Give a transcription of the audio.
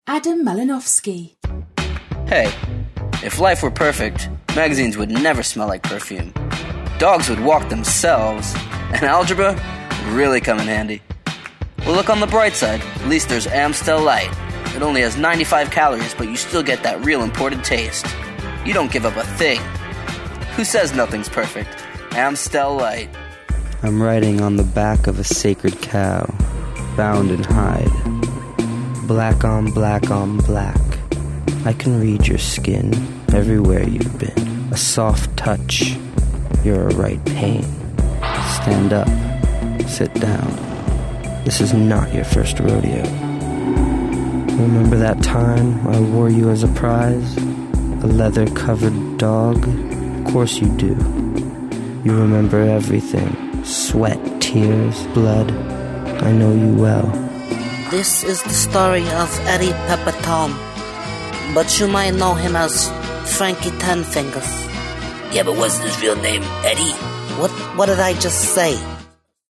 Adam Malinowski. Hey, if life were perfect, magazines would never smell like perfume. Dogs would walk themselves, and algebra would really come in handy. Well, look on the bright side. At least there's Amstel Light. It only has 95 calories, but you still get that real imported taste. You don't give up a thing. Who says nothing's perfect? Amstel Light. I'm riding on the back of a sacred cow, bound in hide. Black on black on black. I can read your skin everywhere you've been. A soft touch, you're a right pain. Stand up, sit down. This is not your first rodeo. Remember that time I wore you as a prize? A leather-covered dog? Of course you do. You remember everything. Sweat, tears, blood. I know you well. This is the story of Eddie Pepitone, but you might know him as Frankie Ten Fingers. Yeah, but what's his real name, Eddie? What did I just say?